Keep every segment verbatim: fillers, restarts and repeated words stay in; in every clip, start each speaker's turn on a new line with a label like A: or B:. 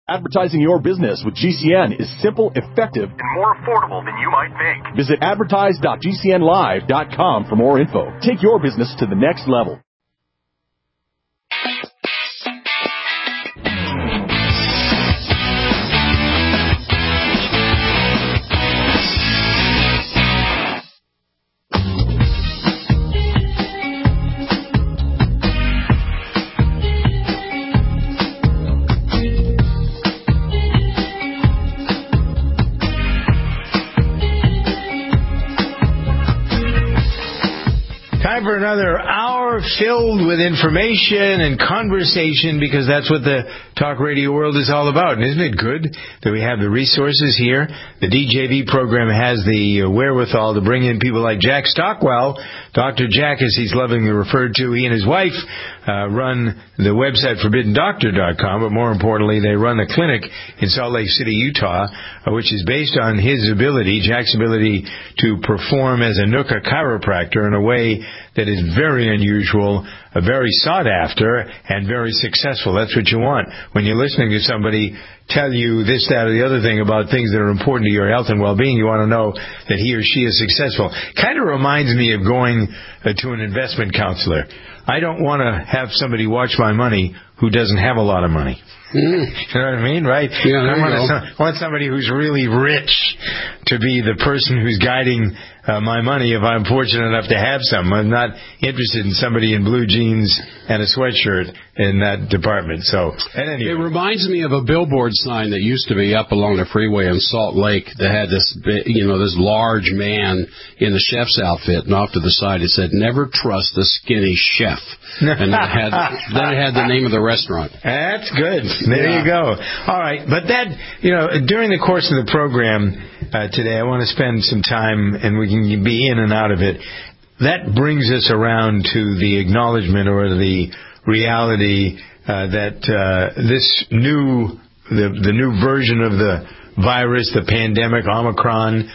A: Advertising your business with G C N is simple, effective,
B: and more affordable than you might think.
A: Visit advertise dot g c n live dot com for more info. Take your business to the next level.
C: For another hour filled with information and conversation, because that's what the talk radio world is all about. And isn't it good that we have the resources here? The D J V program has the wherewithal to bring in people like Jack Stockwell. Doctor Jack, as he's lovingly referred to, he and his wife uh, run the website forbidden doctor dot com, but more importantly, they run a clinic in Salt Lake City, Utah, uh, which is based on his ability, Jack's ability to perform as a N U C C A chiropractor in a way that is very unusual, uh, very sought after, and very successful. That's what you want when you're listening to somebody tell you this, that, or the other thing about things that are important to your health and well-being. You want to know that he or she is successful. Kind of reminds me of going uh, to an investment counselor. I don't want to have somebody watch my money who doesn't have a lot of money. Mm. You know what I mean, right?
D: Yeah,
C: I want, to, I want somebody who's really rich to be the person who's guiding uh, my money if I'm fortunate enough to have some. I'm not interested in somebody in blue jeans and a sweatshirt in that department. So, at any
D: It reminds me of a billboard sign that used to be up along the freeway in Salt Lake that had this, you know, this large man in the chef's outfit, and off to the side it said, "Never trust a skinny chef." And it had, then it had the name of the restaurant.
C: That's good. There yeah. you go. All right. But that, you know, during the course of the program uh, today, I want to spend some time, and we can be in and out of it. That brings us around to the acknowledgement or the reality uh, that uh, this new, the, the new version of the virus, the pandemic, Omicron,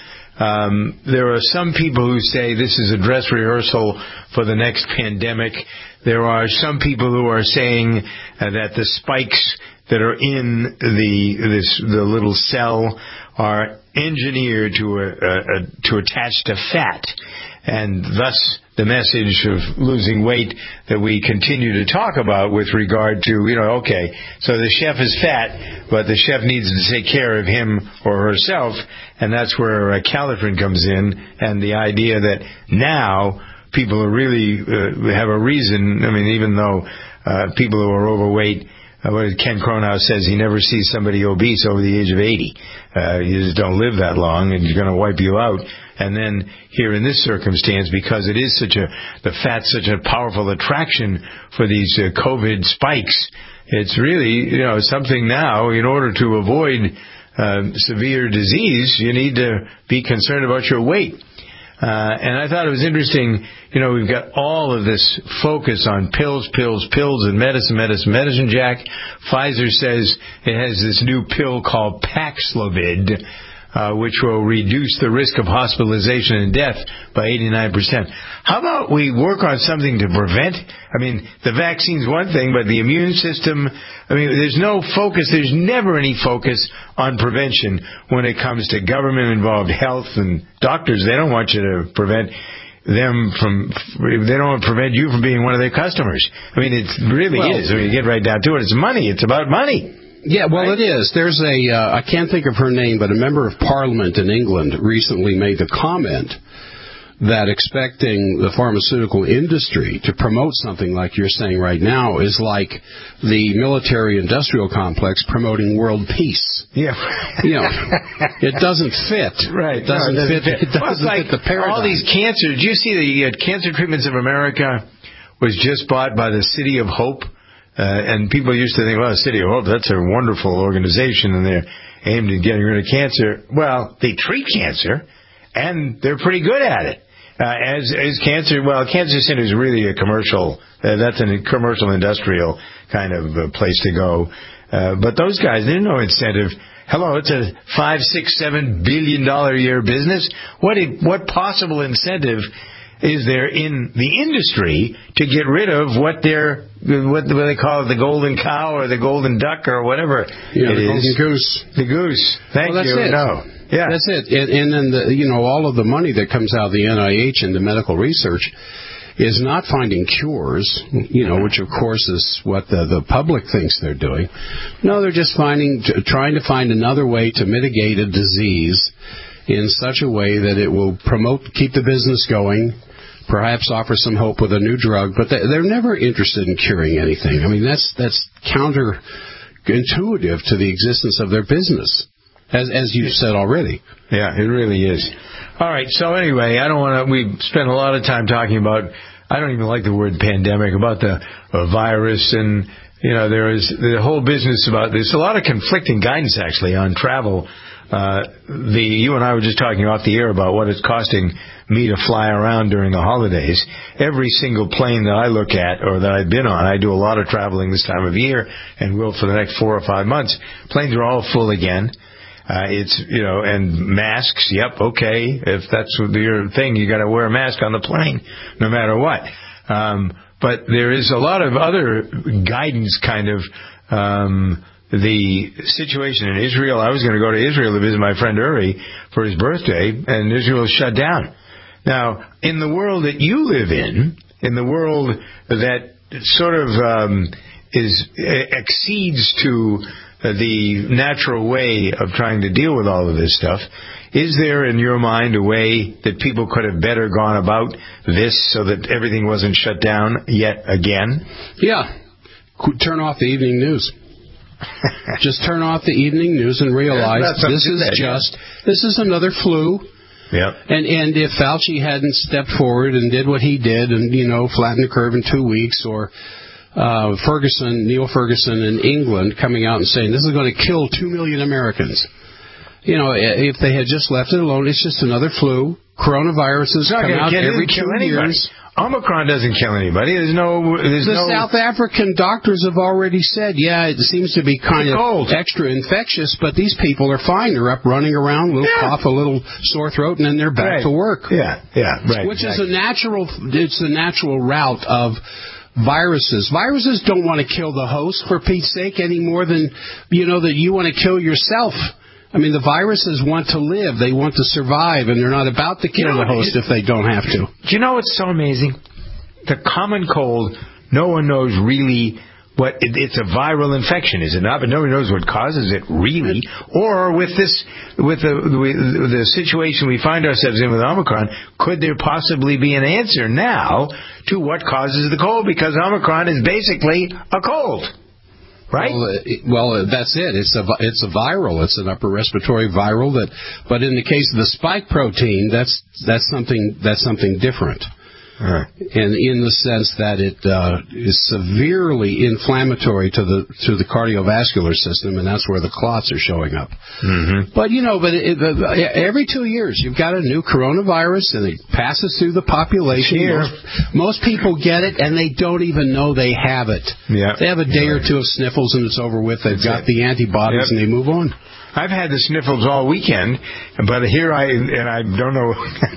C: Um, there are some people who say this is a dress rehearsal for the next pandemic. There are some people who are saying uh, that the spikes that are in the this the little cell are engineered to uh, uh, to attach to fat, and thus the message of losing weight that we continue to talk about with regard to, you know, okay, so the chef is fat, but the chef needs to take care of him or herself, and that's where uh, Califrin comes in, and the idea that now people are really uh, have a reason. I mean, even though uh, people who are overweight, uh, what Ken Cronhouse says, he never sees somebody obese over the age of eighty. Uh, you just don't live that long, and it's going to wipe you out. And then here in this circumstance, because it is such a, the fat's such a powerful attraction for these uh, COVID spikes, it's really, you know, something now, in order to avoid uh, severe disease, you need to be concerned about your weight. Uh, and I thought it was interesting, you know, we've got all of this focus on pills, pills, pills, and medicine, medicine, medicine, Jack. Pfizer says it has this new pill called Paxlovid, Uh, which will reduce the risk of hospitalization and death by eighty-nine percent. How about we work on something to prevent? I mean, the vaccine's one thing, but the immune system, I mean, there's no focus, there's never any focus on prevention when it comes to government-involved health and doctors. They don't want you to prevent them from, they don't want to prevent you from being one of their customers. I mean, it really well, is. When you get right down to it, it's money. It's about money.
D: Yeah, well, it is. There's a, uh, I can't think of her name, but a member of Parliament in England recently made the comment that expecting the pharmaceutical industry to promote something like you're saying right now is like the military-industrial complex promoting world peace.
C: Yeah.
D: You know, it doesn't fit.
C: Right.
D: It doesn't,
C: no, it doesn't
D: fit.
C: fit.
D: It doesn't
C: well, like
D: fit the paradigm.
C: All these cancers. Do you see the uh, Cancer Treatments of America was just bought by the City of Hope? Uh, and people used to think, well, the City of Hope, that's a wonderful organization, and they're aimed at getting rid of cancer. Well, they treat cancer, and they're pretty good at it. Uh, as, as cancer, well, Cancer Center is really a commercial, uh, that's a commercial industrial kind of uh, place to go. Uh, but those guys, there's no incentive. Hello, it's a five, six, seven billion dollar a year business. What what possible incentive is there in the industry to get rid of what they're what do they call it, the golden cow or the golden duck or whatever
D: yeah,
C: it
D: the
C: is.
D: golden goose.
C: The goose. Thank
D: well, that's
C: you.
D: It.
C: No. Yeah.
D: That's it. And, and then, the, you know, all of the money that comes out of the N I H into medical research is not finding cures, you know, which of course is what the, the public thinks they're doing. No, they're just finding, trying to find another way to mitigate a disease in such a way that it will promote, keep the business going, perhaps offer some hope with a new drug, but they're never interested in curing anything. I mean, that's that's counterintuitive to the existence of their business, as as you said already.
C: Yeah, it really is. All right, so anyway, I don't want to, we spent a lot of time talking about, I don't even like the word pandemic, about the uh, virus, and, you know, there is the whole business about, there's a lot of conflicting guidance, actually, on travel. Uh, the, you and I were just talking off the air about what it's costing me to fly around during the holidays. Every single plane that I look at or that I've been on, I do a lot of traveling this time of year and will for the next four or five months. Planes are all full again. Uh, it's, you know, and masks, yep, okay. If that's your thing, you gotta wear a mask on the plane, no matter what. Um, but there is a lot of other guidance kind of, um, the situation in Israel. I was going to go to Israel to visit my friend Uri for his birthday, and Israel is shut down. Now, in the world that you live in, in the world that sort of um, is exceeds to the natural way of trying to deal with all of this stuff, is there in your mind a way that people could have better gone about this so that everything wasn't shut down yet again?
D: Yeah. Turn off the evening news. Just turn off the evening news and realize this is that, just yeah. this is another flu.
C: Yep.
D: And and if Fauci hadn't stepped forward and did what he did and, you know, flattened the curve in two weeks, or uh, Ferguson, Neil Ferguson in England coming out and saying this is going to kill two million Americans. You know, if they had just left it alone, it's just another flu. Coronaviruses come out every two years.
C: Omicron doesn't kill anybody. There's no. There's
D: the
C: no...
D: South African doctors have already said, yeah, it seems to be kind
C: it's
D: of
C: cold.
D: extra infectious, but these people are fine. They're up running around, a little yeah. cough, a little sore throat, and then they're back
C: right.
D: to work.
C: Yeah, yeah, right.
D: Which
C: exactly.
D: is a natural. It's a natural route of viruses. Viruses don't want to kill the host, for Pete's sake, any more than you know that you want to kill yourself. I mean, the viruses want to live. They want to survive, and they're not about to kill you know, the host it, if they don't have to.
C: Do you know what's so amazing? The common cold, no one knows really what it, it's a viral infection, is it not? But nobody knows what causes it really. Or with this, with the with the situation we find ourselves in with Omicron, could there possibly be an answer now to what causes the cold? Because Omicron is basically a cold. Right.
D: Well, it, well, that's it. It's a it's a viral. It's an upper respiratory viral. That, but in the case of the spike protein, that's that's something that's something different. Uh, and in the sense that it uh, is severely inflammatory to the to the cardiovascular system, and that's where the clots are showing up.
C: Mm-hmm.
D: But you know, but it, uh, every two years you've got a new coronavirus, and it passes through the population. Most, most people get it, and they don't even know they have it.
C: Yeah.
D: They have a day
C: right.
D: or two of sniffles, and it's over with. They've
C: that's
D: got
C: it.
D: the antibodies,
C: yep.
D: and they move on.
C: I've had the sniffles all weekend, but here I, and I don't know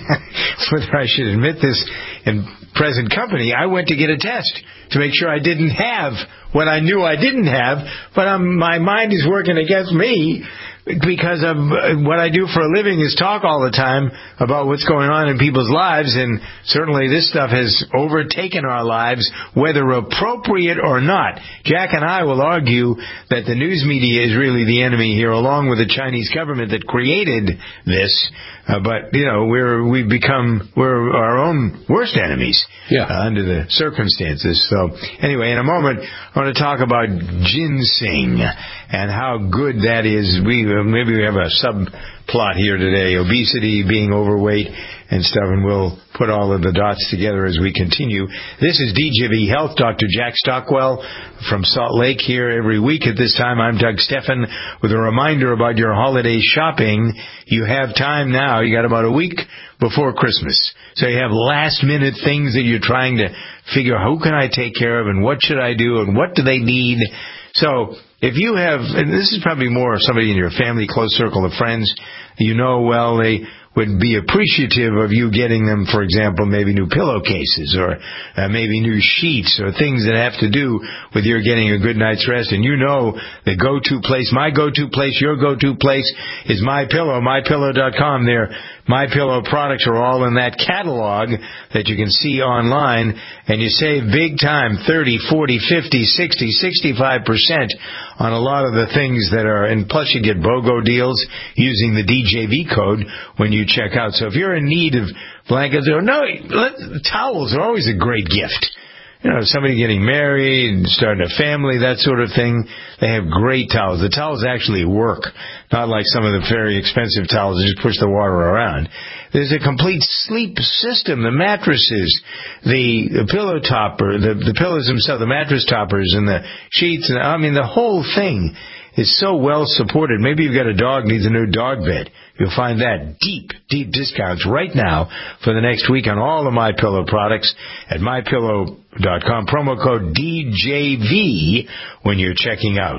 C: whether I should admit this in present company, I went to get a test to make sure I didn't have what I knew I didn't have, but um, my mind is working against me because of what I do for a living is talk all the time about what's going on in people's lives, and certainly this stuff has overtaken our lives, whether appropriate or not. Jack and I will argue that the news media is really the enemy here, along with the Chinese government that created this. Uh, but you know, we're we've become we're our own worst enemies
D: yeah.
C: uh, under the circumstances. So anyway, in a moment, I want to talk about ginseng and how good that is. We uh, maybe we have a subplot here today: obesity, being overweight, and stuff. And we'll put all of the dots together as we continue. This is D J V Health. Doctor Jack Stockwell from Salt Lake here every week at this time. I'm Doug Steffen with a reminder about your holiday shopping. You have time now. You got about a week before Christmas. So you have last-minute things that you're trying to figure out, who can I take care of and what should I do and what do they need? So if you have, and this is probably more somebody in your family, close circle of friends, you know, well, they would be appreciative of you getting them, for example, maybe new pillowcases or uh, maybe new sheets or things that have to do with your getting a good night's rest. And you know the go-to place, my go-to place, your go-to place is MyPillow, my pillow dot com. Their MyPillow products are all in that catalog that you can see online, and you save big time, thirty, forty, fifty, sixty, sixty-five percent on a lot of the things that are, and plus you get BOGO deals using the D J V code when you check out. So if you're in need of blankets, or no, towels are always a great gift. You know, somebody getting married and starting a family, that sort of thing, they have great towels. The towels actually work, not like some of the very expensive towels that just push the water around. There's a complete sleep system, the mattresses, the, the pillow topper, the, the pillows themselves, the mattress toppers and the sheets, and I mean, the whole thing is so well supported. Maybe you've got a dog needs a new dog bed. You'll find that deep, deep discounts right now for the next week on all of MyPillow products at my pillow dot com. Promo code D J V when you're checking out.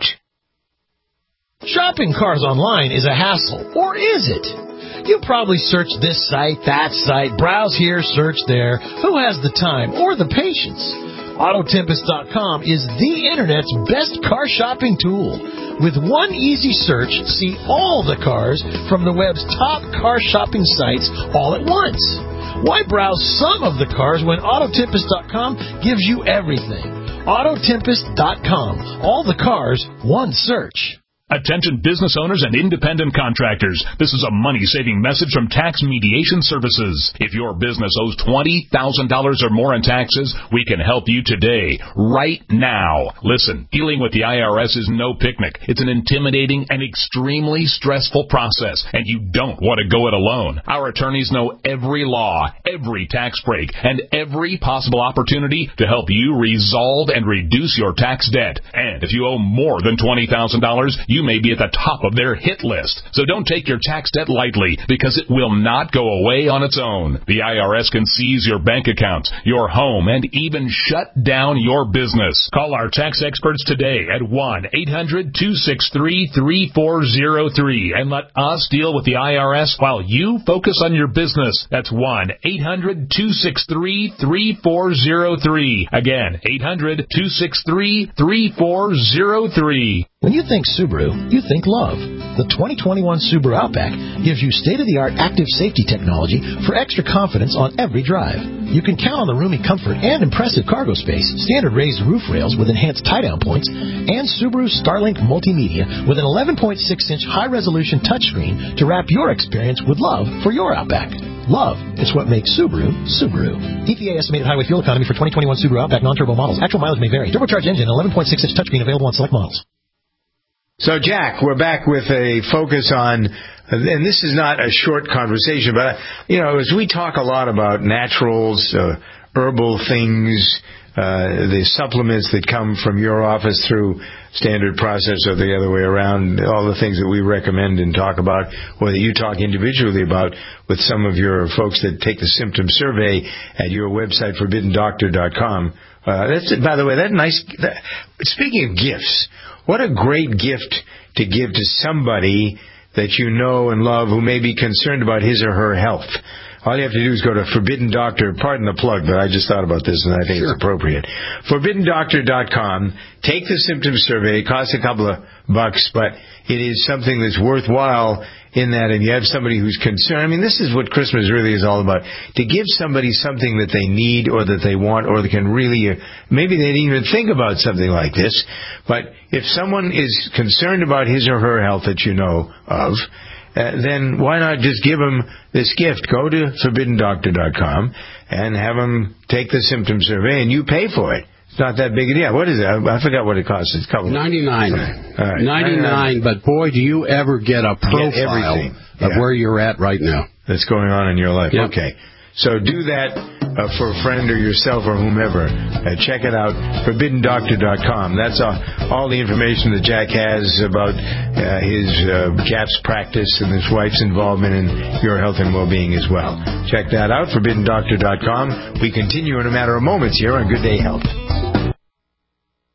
E: Shopping cars online is a hassle, or is it? You probably search this site, that site, browse here, search there. Who has the time or the patience? Auto Tempest dot com is the Internet's best car shopping tool. With one easy search, see all the cars from the web's top car shopping sites all at once. Why browse some of the cars when Auto Tempest dot com gives you everything? Auto Tempest dot com. All the cars, one search.
A: Attention business owners and independent contractors. This is a money-saving message from Tax Mediation Services. If your business owes twenty thousand dollars or more in taxes, we can help you today, right now. Listen, dealing with the I R S is no picnic. It's an intimidating and extremely stressful process, and you don't want to go it alone. Our attorneys know every law, every tax break, and every possible opportunity to help you resolve and reduce your tax debt. And if you owe more than twenty thousand dollars, you may be at the top of their hit list. So don't take your tax debt lightly, because it will not go away on its own. The I R S can seize your bank accounts, your home, and even shut down your business. Call our tax experts today at one eight hundred two six three three four zero three and let us deal with the I R S while you focus on your business. That's one eight hundred two six three three four zero three. Again, eight hundred two six three three four zero three.
E: When you think Subaru, you think love. The twenty twenty-one Subaru Outback gives you state-of-the-art active safety technology for extra confidence on every drive. You can count on the roomy comfort and impressive cargo space, standard raised roof rails with enhanced tie-down points, and Subaru Starlink Multimedia with an eleven point six inch high-resolution touchscreen to wrap your experience with love for your Outback. Love is what makes Subaru, Subaru. E P A estimated highway fuel economy for twenty twenty-one Subaru Outback non-turbo models. Actual mileage may vary. Turbocharged engine, eleven point six inch touchscreen available on select models.
C: So, Jack, we're back with a focus on, and this is not a short conversation, but, you know, as we talk a lot about naturals, uh, herbal things, uh, the supplements that come from your office through standard process or the other way around, all the things that we recommend and talk about, or that you talk individually about with some of your folks that take the symptom survey at your website, forbidden doctor dot com. Uh, that's, by the way, that nice, that, speaking of gifts, what a great gift to give to somebody that you know and love who may be concerned about his or her health. All you have to do is go to Forbidden Doctor. Pardon the plug, but I just thought about this and I think sure. it's appropriate. forbidden doctor dot com. Take the symptom survey. It costs a couple of bucks, but it is something that's worthwhile in that, and you have somebody who's concerned. I mean, this is what Christmas really is all about. To give somebody something that they need or that they want or that can really, uh, maybe they didn't even think about something like this, but if someone is concerned about his or her health that you know of, uh, then why not just give them this gift? Go to forbidden doctor dot com and have them take the symptom survey, and you pay for it. It's not that big a deal. What is it? I, I forgot what it costs. It's a couple
D: ninety-nine.
C: All right.
D: ninety-nine, but boy, do you ever get a profile
C: get
D: of
C: yeah.
D: where you're at right now.
C: That's going on in your life.
D: Yep.
C: Okay. So do that uh, for a friend or yourself or whomever. Uh, check it out, forbidden doctor dot com. That's all, all the information that Jack has about uh, his uh, C A P S practice and his wife's involvement in your health and well-being as well. Check that out, forbidden doctor dot com. We continue in a matter of moments here on Good Day Health.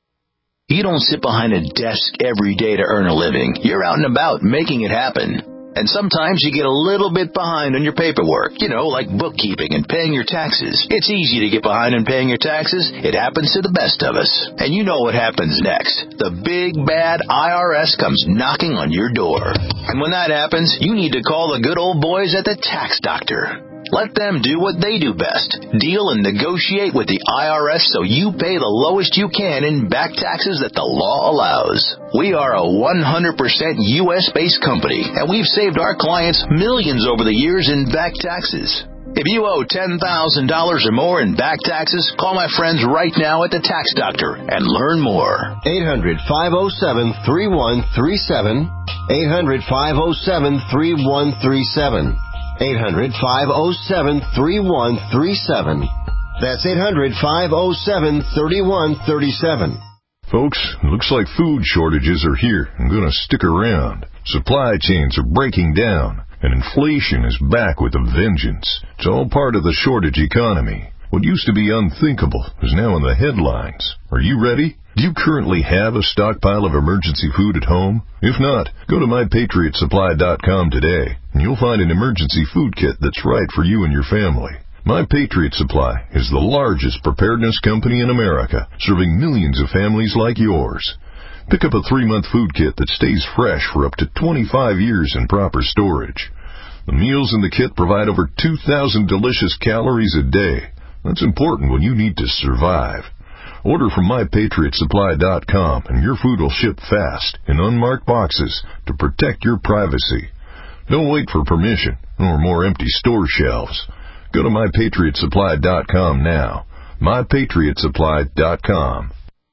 F: You don't sit behind a desk every day to earn a living. You're out and about making it happen. And sometimes you get a little bit behind on your paperwork, you know, like bookkeeping and paying your taxes. It's easy to get behind on paying your taxes. It happens to the best of us. And you know what happens next. The big, bad I R S comes knocking on your door. And when that happens, you need to call the good old boys at the Tax Doctor. Let them do what they do best. Deal and negotiate with the I R S so you pay the lowest you can in back taxes that the law allows. We are a one hundred percent U S-based company, and we've saved our clients millions over the years in back taxes. If you owe ten thousand dollars or more in back taxes, call my friends right now at the Tax Doctor and learn more.
G: eight hundred, five oh seven, three one three seven. eight hundred, five oh seven, three one three seven. eight hundred, five oh seven, three one three seven. That's eight hundred, five oh seven, three one three seven.
H: Folks, looks like food shortages are here and going to stick around. Supply chains are breaking down, and inflation is back with a vengeance. It's all part of the shortage economy. What used to be unthinkable is now in the headlines. Are you ready? Do you currently have a stockpile of emergency food at home? If not, go to my patriot supply dot com today, and you'll find an emergency food kit that's right for you and your family. My Patriot Supply is the largest preparedness company in America, serving millions of families like yours. Pick up a three-month food kit that stays fresh for up to twenty-five years in proper storage. The meals in the kit provide over two thousand delicious calories a day. That's important when you need to survive. Order from my patriot supply dot com, and your food will ship fast in unmarked boxes to protect your privacy. Don't wait for permission or more empty store shelves. Go to my patriot supply dot com now. my patriot supply dot com.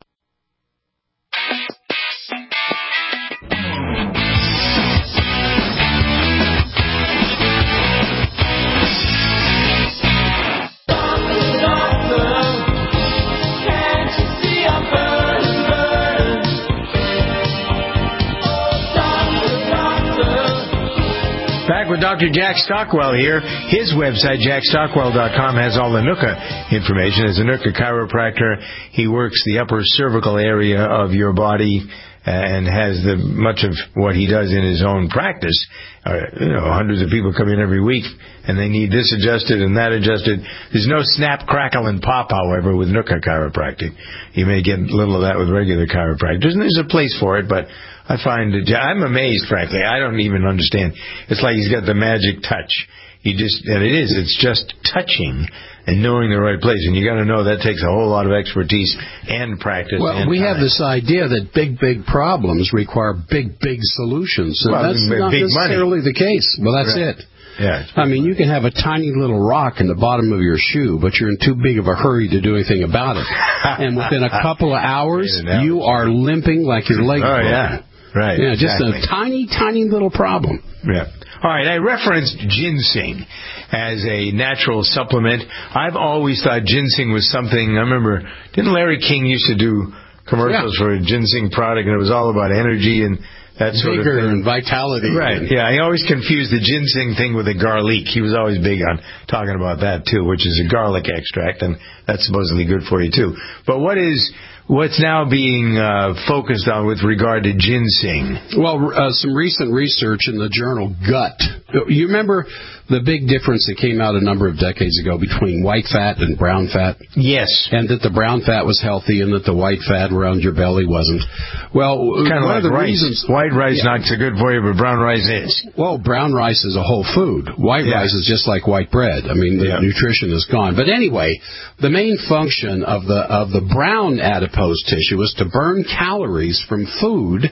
C: Back with Doctor Jack Stockwell here. His website, jack stockwell dot com, has all the N U C A information. As a N U C A chiropractor, he works the upper cervical area of your body and has the much of what he does in his own practice. Uh, you know, hundreds of people come in every week, and they need this adjusted and that adjusted. There's no snap, crackle, and pop, however, with N U C A chiropractic. You may get a little of that with regular chiropractors, and there's a place for it, but I find it, I'm amazed, frankly. I don't even understand. It's like he's got the magic touch. You just, and it is, it's just touching and knowing the right place. And you got to know that takes a whole lot of expertise and practice.
D: Well,
C: and
D: we
C: time.
D: have this idea that big, big problems require big, big solutions. And
C: well,
D: that's
C: big
D: not necessarily
C: money.
D: the case. Well, that's
C: right.
D: it.
C: Yeah.
D: I mean, you can have a tiny little rock in the bottom of your shoe, but you're in too big of a hurry to do anything about it. And within a couple of hours, you are limping like your leg
C: Oh,
D: broken.
C: yeah. Right.
D: Yeah, just
C: exactly.
D: a tiny, tiny little problem.
C: Yeah. All right, I referenced ginseng as a natural supplement. I've always thought ginseng was something, I remember, didn't Larry King used to do commercials
D: yeah.
C: for a ginseng product, and it was all about energy and that sort
D: Vigor
C: of thing.
D: and vitality.
C: Right, yeah, I always confused the ginseng thing with the garlic. He was always big on talking about that, too, which is a garlic extract, and that's supposedly good for you, too. But what is... What's now being uh, focused on with regard to ginseng?
D: Well, uh, some recent research in the journal Gut. You remember the big difference that came out a number of decades ago between white fat and brown fat?
C: Yes.
D: And that the brown fat was healthy and that the white fat around your belly wasn't. Well,
C: kind of
D: one
C: like
D: of the
C: rice.
D: reasons...
C: White rice
D: yeah.
C: not so good for you, but brown rice is.
D: Well, brown rice is a whole food. White
C: yeah.
D: rice is just like white bread. I mean, the yeah. nutrition is gone. But anyway, the main function of the of the brown adipose tissue is to burn calories from food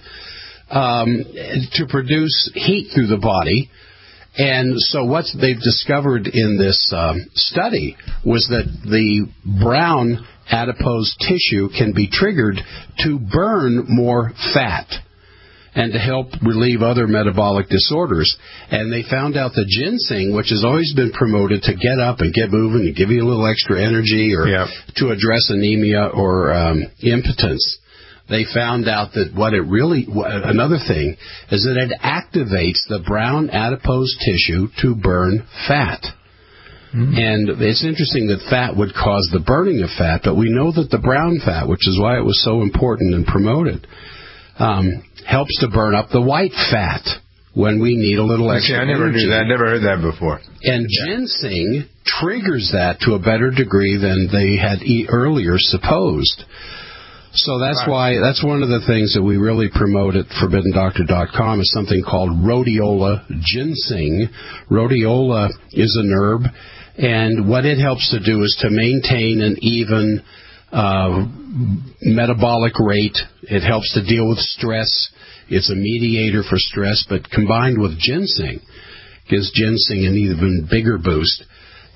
D: um, to produce heat through the body. And so what they've discovered in this um, study was that the brown adipose tissue can be triggered to burn more fat and to help relieve other metabolic disorders. And they found out that ginseng, which has always been promoted to get up and get moving and give you a little extra energy or yep. to address anemia or um, impotence, they found out that what it really, another thing, is that it activates the brown adipose tissue to burn fat. Mm-hmm. And it's interesting that fat would cause the burning of fat, but we know that the brown fat, which is why it was so important and promoted, um, helps to burn up the white fat. when we need a little
C: See,
D: extra
C: I never
D: energy.
C: knew that. I never heard that before.
D: And ginseng triggers that to a better degree than they had e- earlier supposed. So that's why, that's one of the things that we really promote at forbidden doctor dot com is something called rhodiola ginseng. Rhodiola is an herb, and what it helps to do is to maintain an even uh, metabolic rate. It helps to deal with stress. It's a mediator for stress, but combined with ginseng, gives ginseng an even bigger boost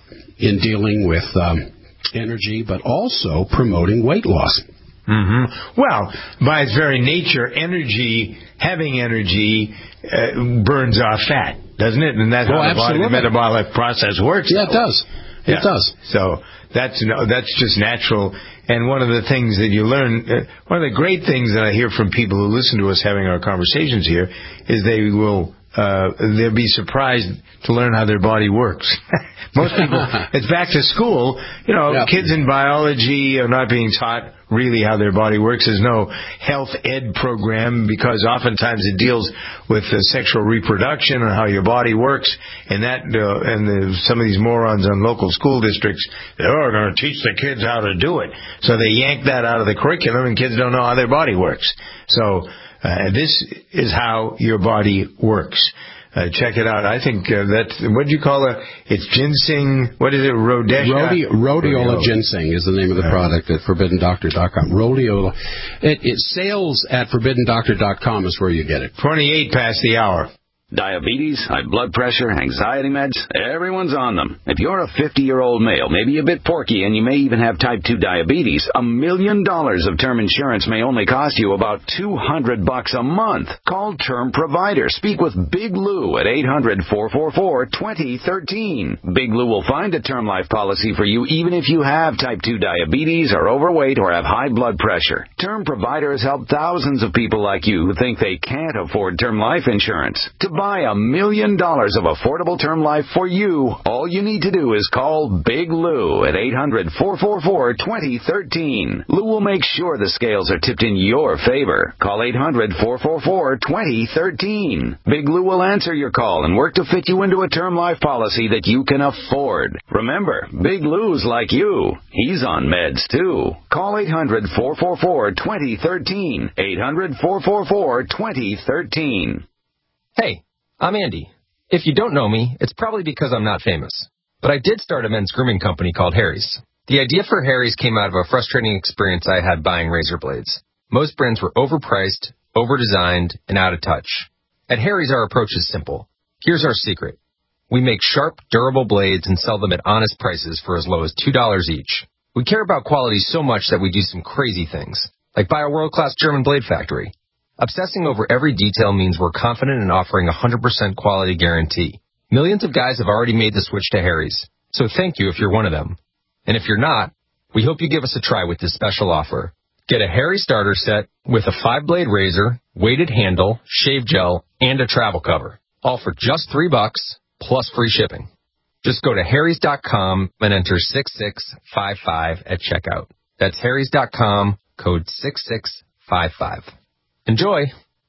D: in dealing with um, energy, but also promoting weight loss.
C: Mm-hmm. Well, by its very nature, energy, having energy, uh, burns off fat, doesn't it? And that's
D: well,
C: how the, body, the metabolic process works.
D: Yeah, it does.
C: Yeah.
D: It does.
C: So that's no, that's just natural. And one of the things that you learn, uh, one of the great things that I hear from people who listen to us having our conversations here, is they will uh, they'll be surprised to learn how their body works. Most people, it's back to school. You know,
D: yeah.
C: kids in biology are not being taught really how their body works. There's no health ed program because oftentimes it deals with uh, sexual reproduction and how your body works. And that, uh, and the, some of these morons on local school districts, they're going to teach the kids how to do it. So they yank that out of the curriculum, and kids don't know how their body works. So uh, this is how your body works. Uh, check it out. I think uh, that's, what do you call it? It's ginseng, what is it, Rhodesha?
D: Rhodi- Rhodiola ginseng is the name of the product at forbidden doctor dot com. Rhodiola. It, it sales at forbidden doctor dot com is where you get it.
C: twenty-eight past the hour.
I: Diabetes, high blood pressure, anxiety meds, everyone's on them. If you're a fifty-year-old male, maybe a bit porky, and you may even have type two diabetes, a million dollars of term insurance may only cost you about two hundred bucks a month. Call Term Provider. Speak with Big Lou at eight hundred, four four four, two zero one three. Big Lou will find a term life policy for you even if you have type two diabetes, are overweight, or have high blood pressure. Term Provider has helped thousands of people like you who think they can't afford term life insurance. To buy a million dollars of affordable term life for you, all you need to do is call Big Lou at eight hundred, four four four, two zero one three. Lou will make sure the scales are tipped in your favor. Call eight hundred, four four four, two zero one three. Big Lou will answer your call and work to fit you into a term life policy that you can afford. Remember, Big Lou's like you. He's on meds too. Call eight hundred, four four four, two zero one three. eight hundred, four four four, two zero one three.
J: Hey, I'm Andy. If you don't know me, it's probably because I'm not famous. But I did start a men's grooming company called Harry's. The idea for Harry's came out of a frustrating experience I had buying razor blades. Most brands were overpriced, overdesigned, and out of touch. At Harry's, our approach is simple. Here's our secret. We make sharp, durable blades and sell them at honest prices for as low as two dollars each. We care about quality so much that we do some crazy things, like buy a world-class German blade factory. Obsessing over every detail means we're confident in offering a one hundred percent quality guarantee. Millions of guys have already made the switch to Harry's, so thank you if you're one of them. And if you're not, we hope you give us a try with this special offer. Get a Harry starter set with a five-blade razor, weighted handle, shave gel, and a travel cover, all for just three bucks plus free shipping. Just go to harrys dot com and enter six six five five at checkout. That's harrys dot com, code six six five five. Enjoy!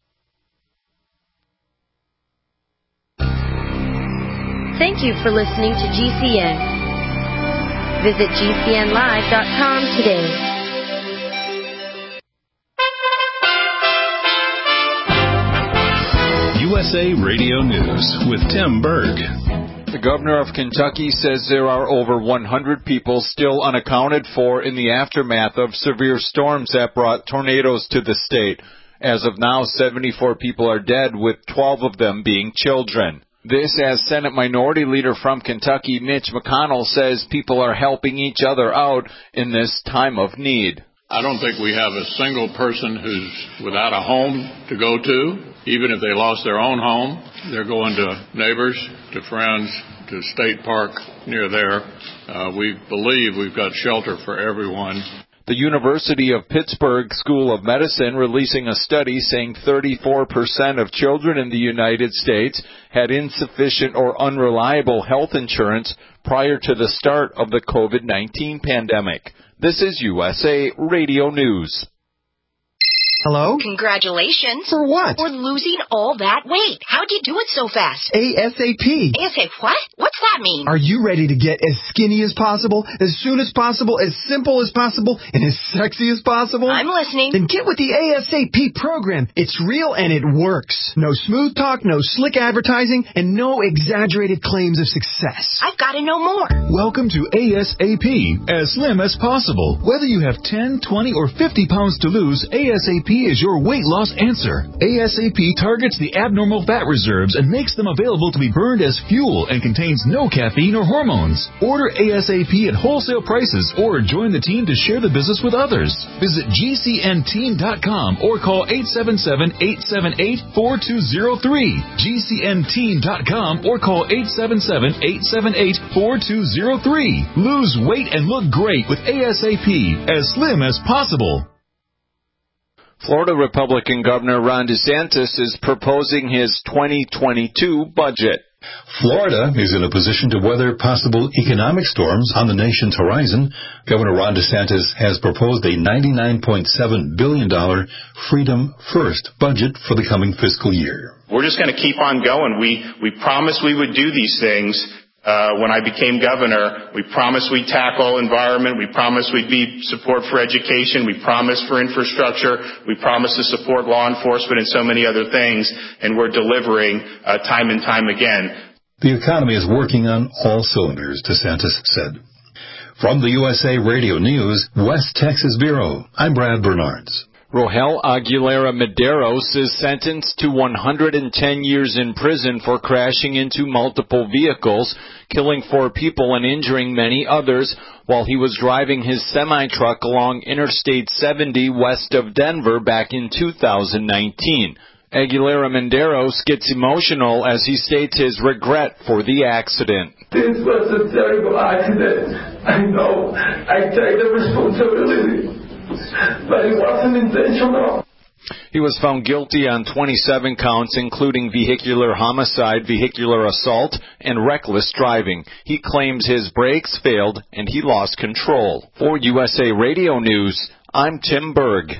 K: Thank you for listening to G C N. Visit G C N live dot com today.
A: U S A Radio News with Tim Berg.
L: The governor of Kentucky says there are over one hundred people still unaccounted for in the aftermath of severe storms that brought tornadoes to the state. As of now, seventy-four people are dead, with twelve of them being children. This as Senate Minority Leader from Kentucky, Mitch McConnell, says people are helping each other out in this time of need.
M: I don't think we have a single person who's without a home to go to. Even if they lost their own home, they're going to neighbors, to friends, to State Park near there. Uh, we believe we've got shelter for everyone.
L: The University of Pittsburgh School of Medicine releasing a study saying thirty-four percent of children in the United States had insufficient or unreliable health insurance prior to the start of the COVID nineteen pandemic. This is U S A Radio News.
N: Hello?
O: Congratulations.
N: For what?
O: For losing all that weight. How'd you do it so fast?
N: ASAP.
O: ASAP what? What's that mean?
N: Are you ready to get as skinny as possible, as soon as possible, as simple as possible, and as sexy as possible?
O: I'm listening.
N: Then get with the ASAP program. It's real and it works. No smooth talk, no slick advertising, and no exaggerated claims of success.
O: I've got to know more.
P: Welcome to ASAP, as slim as possible. Whether you have ten, twenty, or fifty pounds to lose, ASAP is your weight loss answer. ASAP targets the abnormal fat reserves and makes them available to be burned as fuel and contains no caffeine or hormones. Order ASAP at wholesale prices or join the team to share the business with others. Visit G C N team dot com or call eight seven seven, eight seven eight, four two zero three. G C N team dot com or call eight seven seven, eight seven eight, four two zero three. Lose weight and look great with ASAP, as slim as possible.
L: Florida Republican Governor Ron DeSantis is proposing his twenty twenty-two budget.
Q: Florida is in a position to weather possible economic storms on the nation's horizon. Governor Ron DeSantis has proposed a ninety-nine point seven billion dollars Freedom First budget for the coming fiscal year.
R: We're just going to keep on going. We, we promised we would do these things. Uh, when I became governor, we promised we'd tackle environment. We promised we'd be support for education. We promised for infrastructure. We promised to support law enforcement and so many other things, and we're delivering uh, time and time again.
Q: The economy is working on all cylinders, DeSantis said. From the U S A Radio News, West Texas Bureau, I'm Brad Bernards.
L: Rohel Aguilera Medeiros is sentenced to one hundred ten years in prison for crashing into multiple vehicles, killing four people and injuring many others while he was driving his semi-truck along Interstate seventy west of Denver back in two thousand nineteen. Aguilera Medeiros gets emotional as he states his regret for the accident.
S: This was a terrible accident. I know. I take the responsibility. But it wasn't intentional.
L: He was found guilty on twenty-seven counts, including vehicular homicide, vehicular assault, and reckless driving. He claims his brakes failed and he lost control. For U S A Radio News, I'm Tim Berg.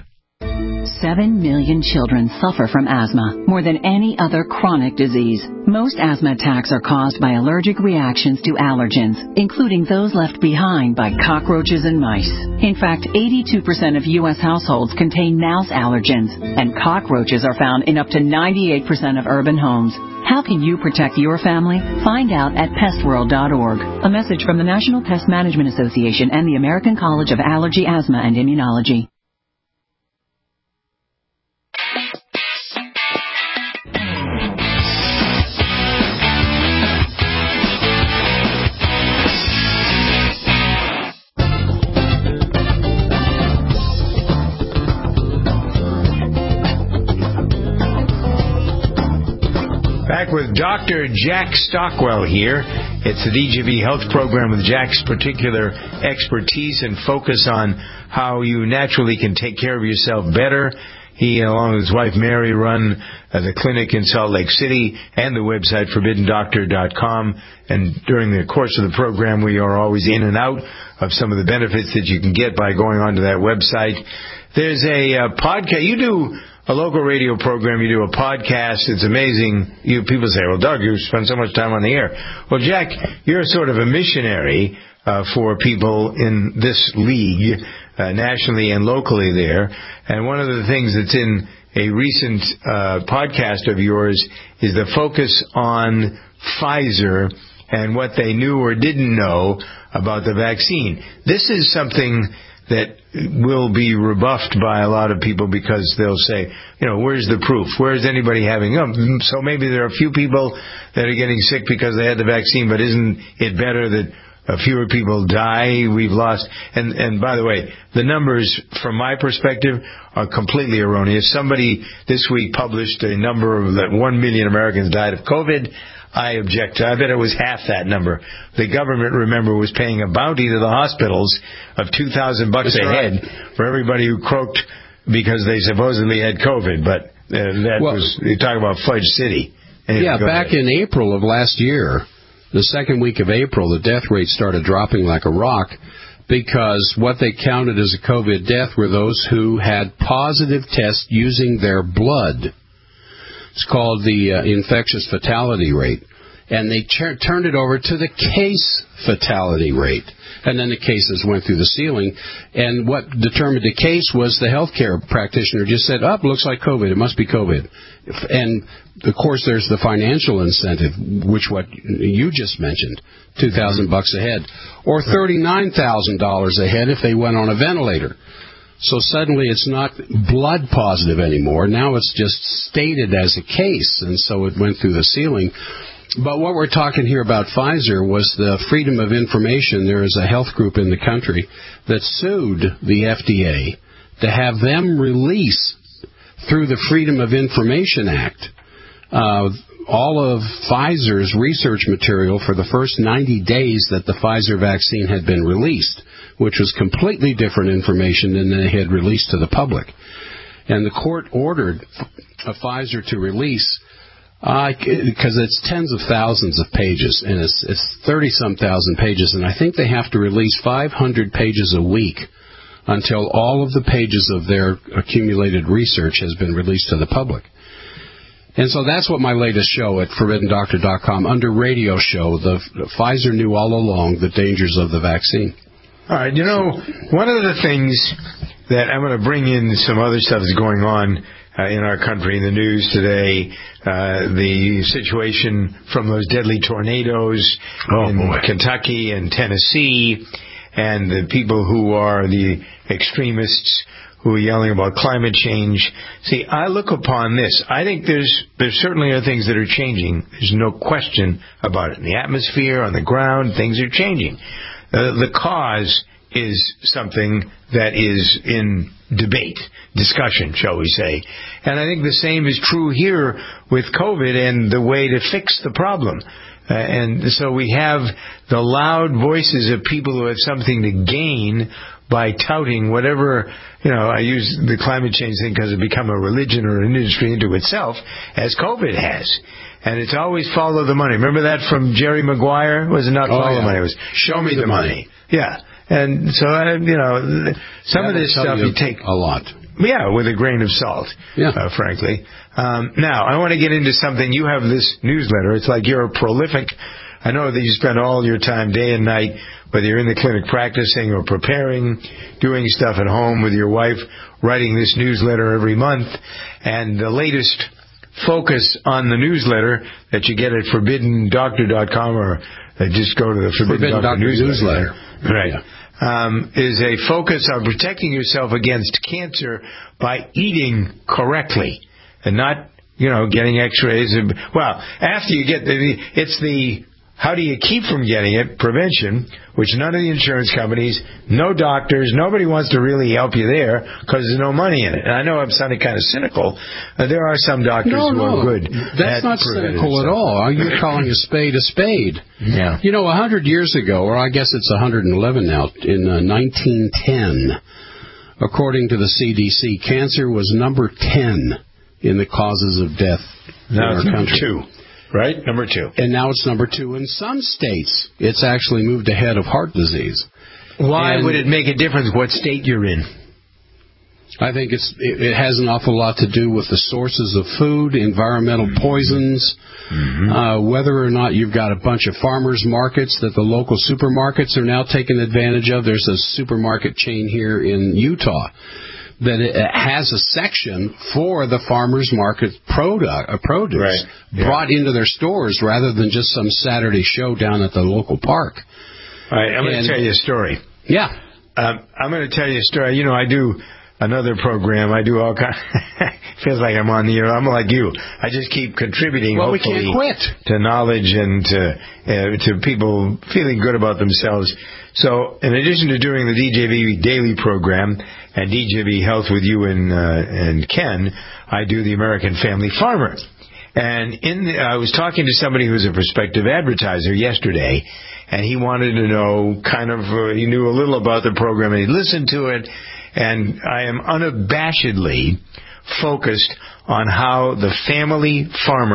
T: Seven million children suffer from asthma, more than any other chronic disease. Most asthma attacks are caused by allergic reactions to allergens, including those left behind by cockroaches and mice. In fact, eighty-two percent of U S households contain mouse allergens, and cockroaches are found in up to ninety-eight percent of urban homes. How can you protect your family? Find out at pest world dot org. A message from the National Pest Management Association and the American College of Allergy, Asthma, and Immunology.
C: Back with Doctor Jack Stockwell here. It's the D G V Health Program with Jack's particular expertise and focus on how you naturally can take care of yourself better. He, along with his wife Mary, run uh, the clinic in Salt Lake City and the website forbidden doctor dot com. And during the course of the program, we are always in and out of some of the benefits that you can get by going onto that website. There's a uh, podcast. You do a local radio program, you do a podcast. It's amazing. You people say, well, Doug, you spend so much time on the air. Well, Jack, you're sort of a missionary uh, for people in this league, uh, nationally and locally there. And one of the things that's in a recent uh, podcast of yours is the focus on Pfizer and what they knew or didn't know about the vaccine. This is something that will be rebuffed by a lot of people because they'll say, you know, where's the proof? Where's anybody having them? So maybe there are a few people that are getting sick because they had the vaccine, but isn't it better that fewer people die? We've lost. And, and by the way, the numbers from my perspective are completely erroneous. Somebody this week published a number of that one million Americans died of COVID. I object to. I bet it was half that number. The government, remember, was paying a bounty to the hospitals of two thousand bucks a head for everybody who croaked because they supposedly had COVID. But uh, that well, was, you talk about Fudge City. Anyway,
D: yeah, back ahead. in April of last year, the second week of April, the death rate started dropping like a rock. because what they counted as a COVID death were those who had positive tests using their blood. It's called the uh, infectious fatality rate. And they ch- turned it over to the case fatality rate. And then the cases went through the ceiling. And what determined the case was the healthcare practitioner just said, oh, looks like COVID. It must be COVID. And, of course, there's the financial incentive, which what you just mentioned, two thousand bucks a head, or thirty-nine thousand dollars a head if they went on a ventilator. So suddenly it's not blood positive anymore. Now it's just stated as a case, and so it went through the ceiling. But what we're talking here about Pfizer was the Freedom of Information. There is a health group in the country that sued the F D A to have them release, through the Freedom of Information Act, uh, all of Pfizer's research material for the first ninety days that the Pfizer vaccine had been released, which was completely different information than they had released to the public. And the court ordered Pfizer to release, because uh, it's tens of thousands of pages, and it's, it's thirty-some thousand pages, and I think they have to release five hundred pages a week until all of the pages of their accumulated research has been released to the public. And so that's what my latest show at forbidden doctor dot com, under radio show, the, the Pfizer knew all along the dangers of the vaccine.
C: All right, you know, one of the things that I'm going to bring in, some other stuff that's going on uh, in our country, in the news today, uh, the situation from those deadly tornadoes oh, in boy. Kentucky and Tennessee, and the people who are the extremists who are yelling about climate change. See, I look upon this. I think there's there certainly are things that are changing. There's no question about it. In the atmosphere, on the ground, things are changing. Uh, the cause is something that is in debate, discussion, shall we say. And I think the same is true here with COVID and the way to fix the problem. Uh, and so we have the loud voices of people who have something to gain by touting whatever, you know, I use the climate change thing because it's become a religion or an industry into itself, as COVID has. And it's always follow the money. Remember that from Jerry Maguire? Was it not follow oh, yeah. the money? It was show me the money. money. Yeah. And so, uh, you know, some
D: that
C: of this stuff you,
D: you
C: take
D: a lot.
C: Yeah, with a grain of salt, yeah. uh, frankly. Um, now, I want to get into something. You have this newsletter. It's like you're a prolific. I know that you spend all your time, day and night, whether you're in the clinic practicing or preparing, doing stuff at home with your wife, writing this newsletter every month. And the latest focus on the newsletter that you get at forbidden doctor dot com, or uh, just go to the Forbidden, Forbidden Doctor, Doctor newsletter. newsletter. Right. Yeah. Um, is a focus on protecting yourself against cancer by eating correctly and not, you know, getting x-rays. And, well, after you get the, it's the how do you keep from getting it, prevention, which none of the insurance companies, no doctors, nobody wants to really help you there because there's no money in it. And I know I'm sounding kind of cynical. Uh, there are some doctors
D: no,
C: who
D: no.
C: are good.
D: That's not cynical at all. You're calling a spade a spade.
C: Yeah.
D: You know, a hundred years ago, or I guess it's one hundred eleven now, in uh, nineteen ten, according to the C D C, cancer was number ten in the causes of death
C: now
D: in our country.
C: Two. Right? Number two.
D: And now it's number two. In some states, it's actually moved ahead of heart disease.
C: Why
D: and
C: would it make a difference what state you're in?
D: I think it's it, it has an awful lot to do with the sources of food, environmental mm-hmm. poisons, mm-hmm. uh, whether or not you've got a bunch of farmers markets that the local supermarkets are now taking advantage of. There's a supermarket chain here in Utah that it has a section for the farmers market product, uh, produce
C: right. yeah.
D: brought into their stores rather than just some Saturday show down at the local park.
C: All right, I'm going to tell you a story.
D: Yeah.
C: Um, I'm going to tell you a story. You know, I do another program. I do all kind feels like I'm on the air. I'm like you. I just keep contributing
D: well,
C: hopefully
D: we can't quit.
C: to knowledge and to, uh, to people feeling good about themselves. So in addition to doing the D J V Daily program and D J V Health with you and, uh, and Ken, I do the American Family Farmer. And in the, I was talking to somebody who's a prospective advertiser yesterday, and he wanted to know kind of, uh, he knew a little about the program, and he listened to it, and I am unabashedly focused on how the family farmer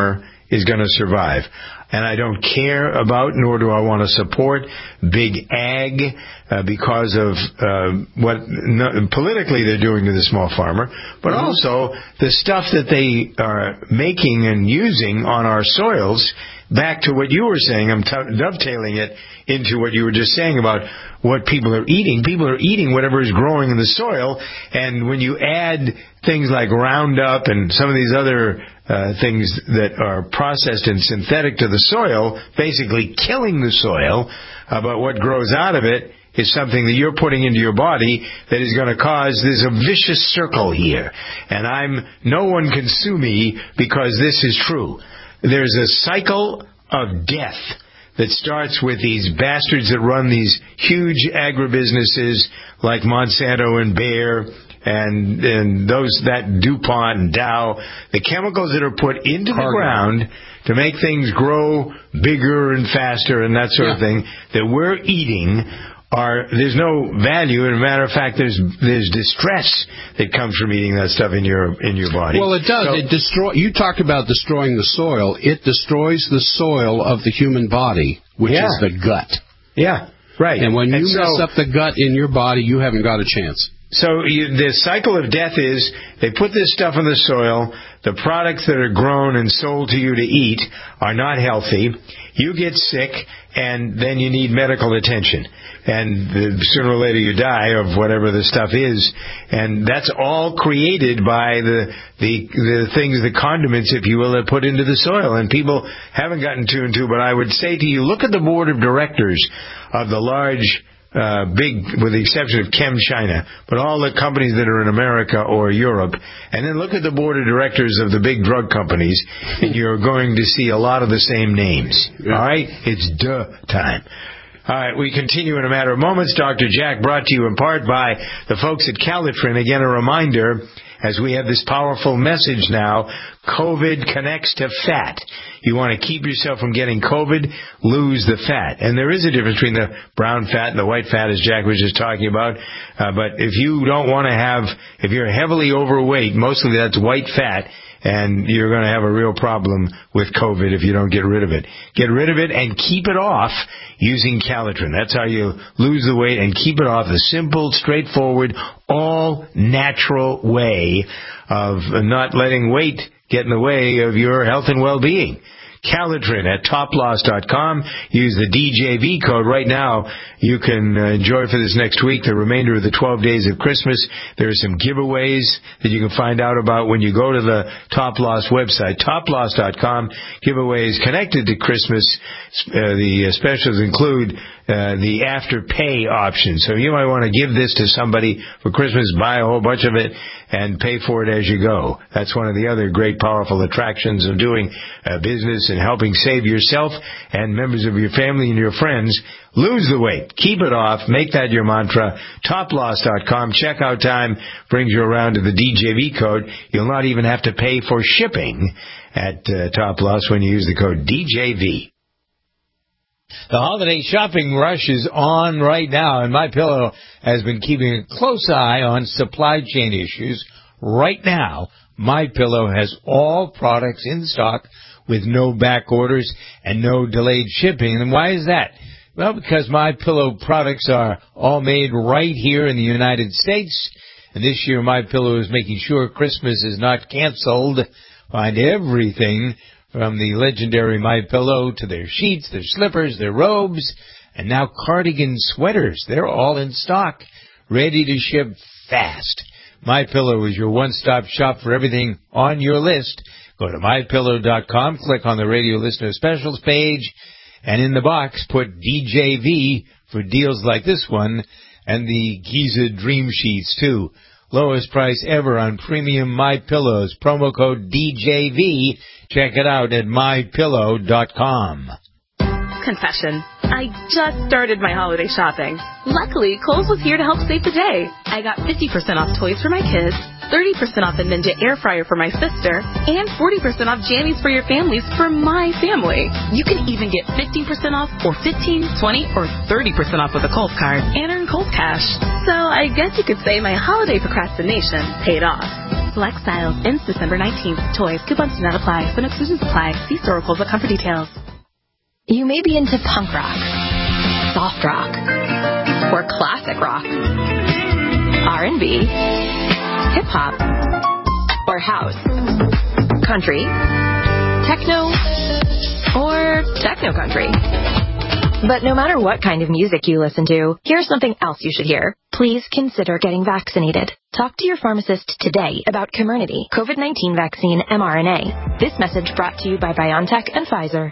C: is going to survive. And I don't care about, nor do I want to support, big ag uh, because of uh, what no, politically they're doing to the small farmer, but also the stuff that they are making and using on our soils. Back to what you were saying, I'm t- dovetailing it into what you were just saying about what people are eating. People are eating whatever is growing in the soil, and when you add things like Roundup and some of these other uh, things that are processed and synthetic to the soil, basically killing the soil, uh, but what grows out of it is something that you're putting into your body that is going to cause, there's a vicious circle here. And I'm, no one can sue me because this is true. There's a cycle of death that starts with these bastards that run these huge agribusinesses like Monsanto and Bayer and and those that DuPont and Dow, the chemicals that are put into the ground to make things grow bigger and faster and that sort yeah. of thing that we're eating. Are, there's no value. As a matter of fact, there's there's distress that comes from eating that stuff in your in your body.
D: Well, it does. So, it destroy. You talked about destroying the soil. It destroys the soil of the human body, which
C: yeah.
D: is the gut.
C: Yeah, right.
D: And when you
C: and
D: mess
C: so,
D: up the gut in your body, you haven't got a chance.
C: So you, the cycle of death is they put this stuff in the soil. The products that are grown and sold to you to eat are not healthy. You get sick, and then you need medical attention. And the, sooner or later you die of whatever the stuff is. And that's all created by the, the the things, the condiments, if you will, that put into the soil. And people haven't gotten two and two, but I would say to you, look at the board of directors of the large Uh, big, with the exception of ChemChina, but all the companies that are in America or Europe, and then look at the board of directors of the big drug companies, and you're going to see a lot of the same names. Yeah. All right? It's duh time. All right, we continue in a matter of moments. Doctor Jack, brought to you in part by the folks at Calitrin. Again, a reminder, as we have this powerful message now, COVID connects to fat. You want to keep yourself from getting COVID, lose the fat. And there is a difference between the brown fat and the white fat, as Jack was just talking about. Uh, but if you don't want to have, if you're heavily overweight, mostly that's white fat, and you're going to have a real problem with COVID if you don't get rid of it. Get rid of it and keep it off using Calitrin. That's how you lose the weight and keep it off. A simple, straightforward, all natural way of not letting weight get in the way of your health and well-being. Calitrin at top loss dot com. Use the D J V code. Right now, you can uh, enjoy for this next week, the remainder of the twelve days of Christmas. There are some giveaways that you can find out about when you go to the Top Loss website, top loss dot com. Giveaways connected to Christmas. Uh, the specials include uh, the Afterpay option. So you might want to give this to somebody for Christmas, buy a whole bunch of it, and pay for it as you go. That's one of the other great, powerful attractions of doing uh, business and helping save yourself and members of your family and your friends. Lose the weight. Keep it off. Make that your mantra. top loss dot com. Checkout time brings you around to the D J V code. You'll not even have to pay for shipping at uh, Top Loss when you use the code D J V.
U: The holiday shopping rush is on right now, and MyPillow has been keeping a close eye on supply chain issues. Right now, MyPillow has all products in stock with no back orders and no delayed shipping. And why is that? Well, because MyPillow products are all made right here in the United States. And this year, MyPillow is making sure Christmas is not canceled. Find everything from the legendary MyPillow to their sheets, their slippers, their robes, and now cardigan sweaters. They're all in stock, ready to ship fast. MyPillow is your one-stop shop for everything on your list. Go to my pillow dot com, click on the radio listener specials page, and in the box put D J V for deals like this one, and the Giza Dream Sheets too. Lowest price ever on premium MyPillows. Promo code D J V. Check it out at my pillow dot com.
V: Confession. I just started my holiday shopping. Luckily, Kohl's was here to help save the day. I got fifty percent off toys for my kids, thirty percent off the Ninja air fryer for my sister, and forty percent off jammies for your families for my family. You can even get fifteen percent off or fifteen, twenty, or thirty percent off with a Kohl's card and earn Kohl's cash. So I guess you could say my holiday procrastination paid off. select styles. Ends December nineteenth. Toys, coupons do not apply. Some exclusions apply. See store or Kohl's for details.
B: You may be into punk rock, soft rock, or classic rock, R and B, hip-hop, or house, country, techno, or techno-country. But no matter what kind of music you listen to, here's something else you should hear. Please consider getting vaccinated. Talk to your pharmacist today about Comirnaty, COVID nineteen vaccine mRNA. This message brought to you by BioNTech and Pfizer.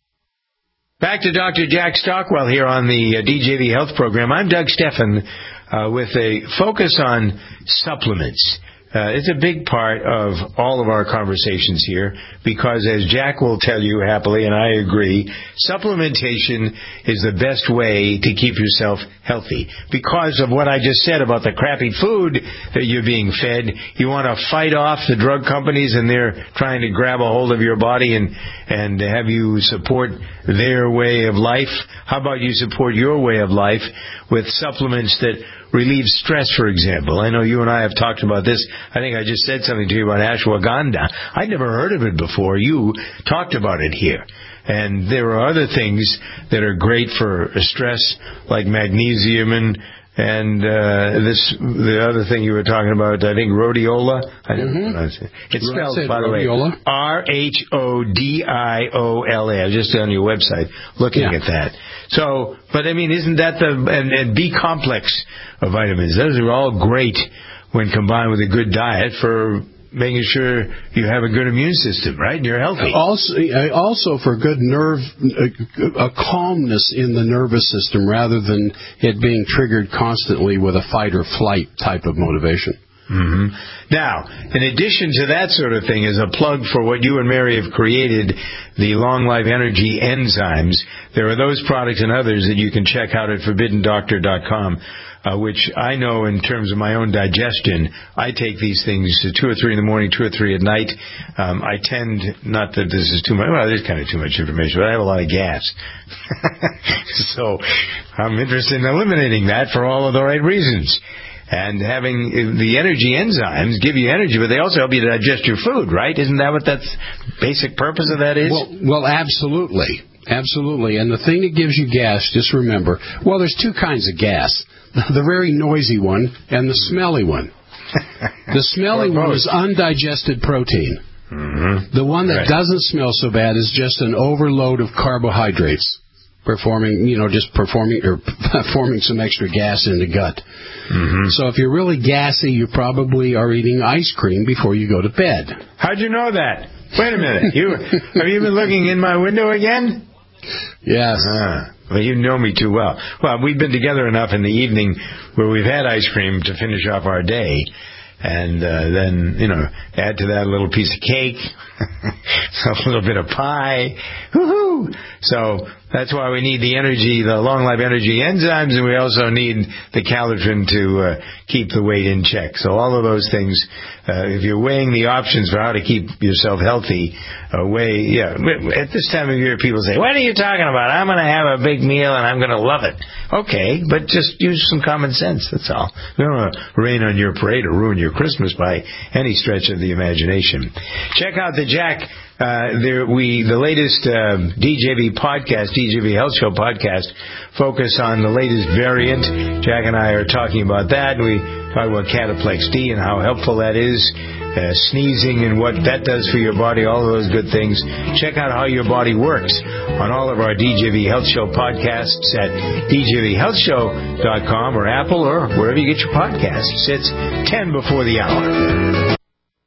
C: Back to Doctor Jack Stockwell here on the uh, D J V Health Program. I'm Doug Steffen uh, with a focus on supplements. Uh, it's a big part of all of our conversations here because, as Jack will tell you happily, and I agree, supplementation is the best way to keep yourself healthy. Because of what I just said about the crappy food that you're being fed, you want to fight off the drug companies, and they're trying to grab a hold of your body and, and have you support their way of life. How about you support your way of life with supplements that relieve stress, for example? I know you and I have talked about this. I think I just said something to you about ashwagandha. I'd never heard of it before. You talked about it here. And there are other things that are great for stress, like magnesium and and uh, this the other thing you were talking about, I think rhodiola. I don't mm-hmm. know. It's spelled, by the rhodiola. way, R H O D I O L A. I was just on your website looking yeah. at that. So, but I mean, isn't that the and, and B complex of vitamins? Those are all great when combined with a good diet for making sure you have a good immune system, right? And you're healthy.
D: Also, also for good nerve, a calmness in the nervous system rather than it being triggered constantly with a fight or flight type of motivation.
C: Mm-hmm. Now, in addition to that sort of thing, as a plug for what you and Mary have created, the Long Life Energy enzymes, there are those products and others that you can check out at forbidden doctor dot com. Uh, which I know in terms of my own digestion, I take these things at two or three in the morning, two or three at night. Um, I tend, not that this is too much, well, it is kind of too much information, but I have a lot of gas. So I'm interested in eliminating that for all of the right reasons. And having the energy enzymes give you energy, but they also help you to digest your food, right? Isn't that what that's basic purpose of that is?
D: Well, well, absolutely. Absolutely. And the thing that gives you gas, just remember, well, there's two kinds of gas. The very noisy one and the smelly one. The smelly one is undigested protein.
C: Mm-hmm.
D: The one that
C: right.
D: doesn't smell so bad is just an overload of carbohydrates, performing, you know, just performing or forming some extra gas in the gut.
C: Mm-hmm.
D: So if you're really gassy, you probably are eating ice cream before you go to bed.
C: How'd you know that? Wait a minute. You have you been looking in my window again?
D: Yes.
C: Ah, well, you know me too well. Well, we've been together enough in the evening where we've had ice cream to finish off our day. And uh, then, you know, add to that a little piece of cake, a little bit of pie. Woo-hoo! So that's why we need the energy, the Long Life Energy enzymes, and we also need the Calitrin to uh, keep the weight in check. So all of those things, uh, if you're weighing the options for how to keep yourself healthy, uh, weigh, yeah. At this time of year, people say, what are you talking about? I'm going to have a big meal and I'm going to love it. Okay, but just use some common sense, that's all. We don't want to rain on your parade or ruin your Christmas by any stretch of the imagination. Check out the Jack, uh, there we the latest uh, D J V podcast, D J V Health Show podcast, focus on the latest variant. Jack and I are talking about that. We talk about Cataplex D and how helpful that is. Uh, sneezing and what that does for your body, all of those good things. Check out how your body works on all of our D J V Health Show podcasts at D J V health show dot com or Apple or wherever you get your podcasts. It's ten before the hour.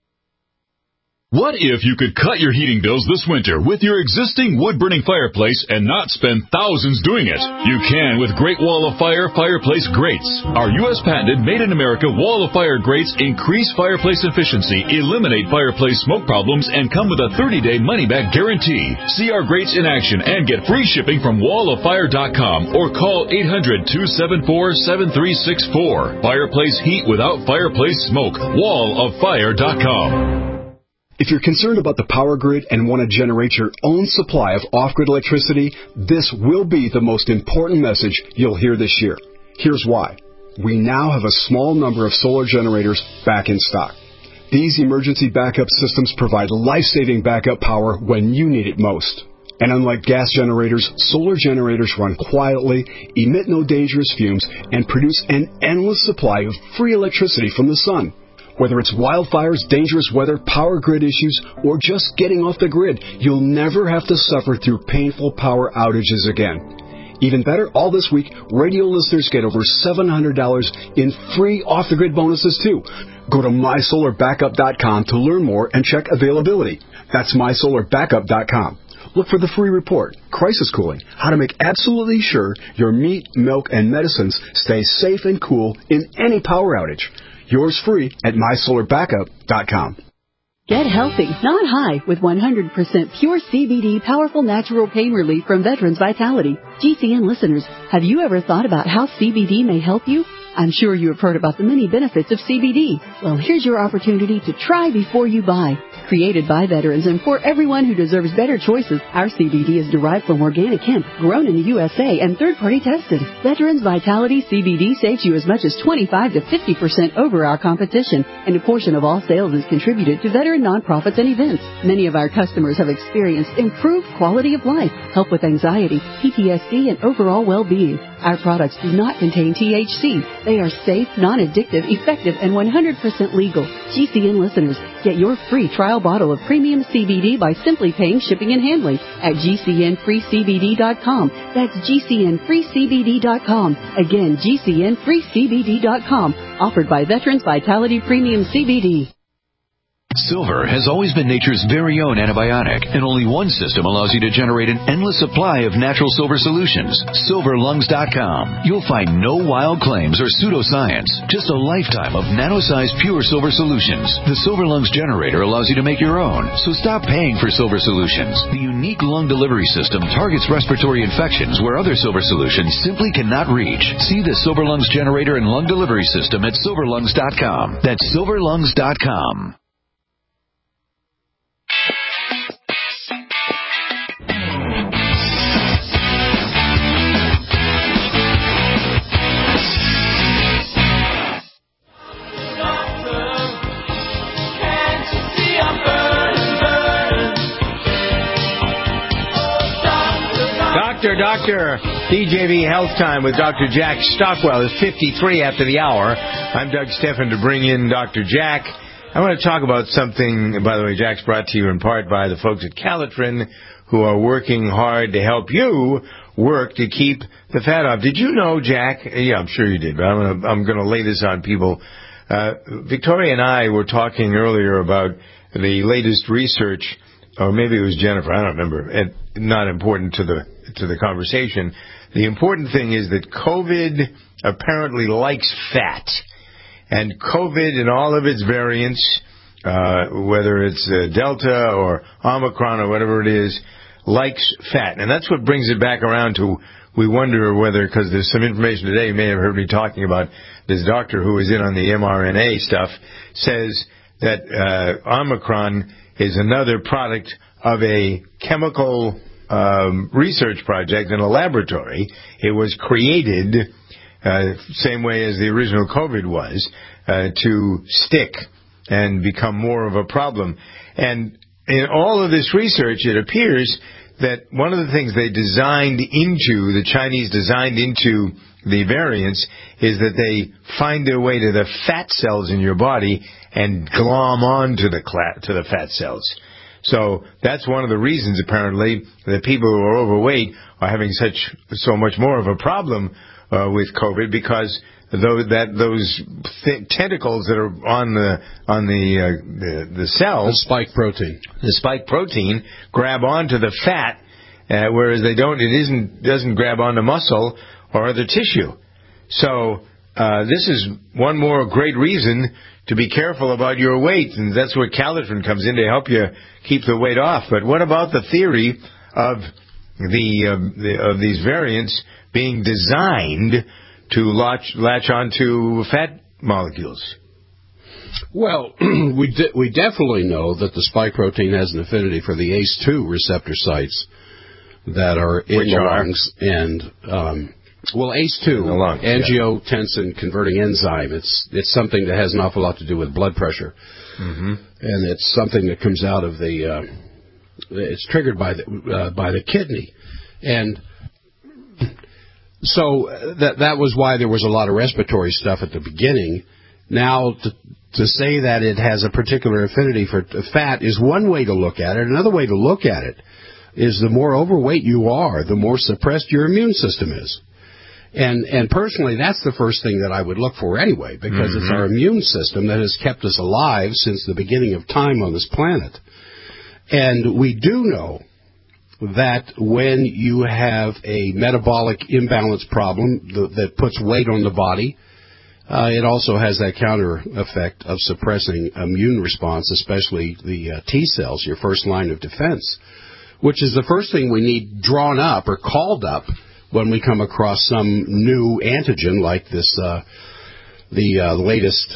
P: What if you could cut your heating bills this winter with your existing wood-burning fireplace and not spend thousands doing it? You can with Great Wall of Fire Fireplace Grates. Our U S patented made-in-America Wall of Fire grates increase fireplace efficiency, eliminate fireplace smoke problems, and come with a thirty-day money-back guarantee. See our grates in action and get free shipping from wall of fire dot com or call eight hundred, two seven four, seven three six four. Fireplace heat without fireplace smoke. wall of fire dot com.
E: If you're concerned about the power grid and want to generate your own supply of off-grid electricity, this will be the most important message you'll hear this year. Here's why. We now have a small number of solar generators back in stock. These emergency backup systems provide life-saving backup power when you need it most. And unlike gas generators, solar generators run quietly, emit no dangerous fumes, and produce an endless supply of free electricity from the sun. Whether it's wildfires, dangerous weather, power grid issues, or just getting off the grid, you'll never have to suffer through painful power outages again. Even better, all this week, radio listeners get over seven hundred dollars in free off-the-grid bonuses, too. Go to my solar backup dot com to learn more and check availability. That's my solar backup dot com. Look for the free report, Crisis Cooling, how to make absolutely sure your meat, milk, and medicines stay safe and cool in any power outage. Yours free at my solar backup dot com.
F: Get healthy, not high, with one hundred percent pure C B D powerful natural pain relief from Veterans Vitality. G C N listeners, have you ever thought about how C B D may help you? I'm sure you have heard about the many benefits of C B D. Well, here's your opportunity to try before you buy. Created by veterans and for everyone who deserves better choices, our C B D is derived from organic hemp, grown in the U S A and third-party tested. Veterans Vitality C B D saves you as much as twenty-five to fifty percent over our competition, and a portion of all sales is contributed to veteran nonprofits and events. Many of our customers have experienced improved quality of life, help with anxiety, P T S D, and overall well-being. Our products do not contain T H C. They are safe, non-addictive, effective, and one hundred percent legal. G C N listeners, get your free trial bottle of premium C B D by simply paying shipping and handling at G C N free C B D dot com. That's G C N free C B D dot com. Again, G C N free C B D dot com. Offered by Veterans Vitality Premium C B D.
G: Silver has always been nature's very own antibiotic, and only one system allows you to generate an endless supply of natural silver solutions. silver lungs dot com. You'll find no wild claims or pseudoscience, just a lifetime of nano-sized pure silver solutions. The Silver Lungs generator allows you to make your own, so stop paying for silver solutions. The unique lung delivery system targets respiratory infections where other silver solutions simply cannot reach. See the Silver Lungs generator and lung delivery system at silver lungs dot com. That's silver lungs dot com.
C: Doctor, Doctor, D J V Health Time with Doctor Jack Stockwell is fifty-three after the hour. I'm Doug Steffen to bring in Doctor Jack. I want to talk about something, by the way, Jack's brought to you in part by the folks at Calitrin, who are working hard to help you work to keep the fat off. Did you know, Jack? Yeah, I'm sure you did, but I'm going to, I'm going to lay this on people. Uh, Victoria and I were talking earlier about the latest research, or maybe it was Jennifer, I don't remember, and not important to the to the conversation. The important thing is that COVID apparently likes fat. And COVID and all of its variants, uh, whether it's uh, Delta or Omicron or whatever it is, likes fat. And that's what brings it back around to, we wonder whether, because there's some information today, you may have heard me talking about this doctor who was in on the mRNA stuff, says that uh, Omicron is another product of a chemical um, research project in a laboratory. It was created uh, same way as the original COVID was, uh, to stick and become more of a problem. And in all of this research, it appears that one of the things they designed into, the Chinese designed into the variants, is that they find their way to the fat cells in your body and glom on to the, cla- to the fat cells. So that's one of the reasons, apparently, that people who are overweight are having such so much more of a problem uh, with COVID, because those, that those th- tentacles that are on the on the, uh, the the cells,
D: the spike protein,
C: the spike protein, grab onto the fat, uh, whereas they don't. It isn't doesn't grab onto muscle or other tissue. So uh, this is one more great reason to be careful about your weight, and that's where Calitrin comes in to help you keep the weight off. But what about the theory of the, uh, the of these variants being designed to latch, latch onto fat molecules?
D: Well, we de- we definitely know that the spike protein has an affinity for the A C E two receptor sites that are in
C: Which
D: the
C: are?
D: lungs, and um, Well, A C E two,
C: lungs,
D: angiotensin converting enzyme, it's it's something that has an awful lot to do with blood pressure.
C: Mm-hmm.
D: And it's something that comes out of the, uh, it's triggered by the, uh, by the kidney. And so that that was why there was a lot of respiratory stuff at the beginning. Now, to, to say that it has a particular affinity for fat is one way to look at it. Another way to look at it is the more overweight you are, the more suppressed your immune system is. And and personally, that's the first thing that I would look for anyway, because mm-hmm. it's our immune system that has kept us alive since the beginning of time on this planet. And we do know that when you have a metabolic imbalance problem th- that puts weight on the body, uh, it also has that counter effect of suppressing immune response, especially the uh, T cells, your first line of defense, which is the first thing we need drawn up or called up when we come across some new antigen like this, uh, the uh, latest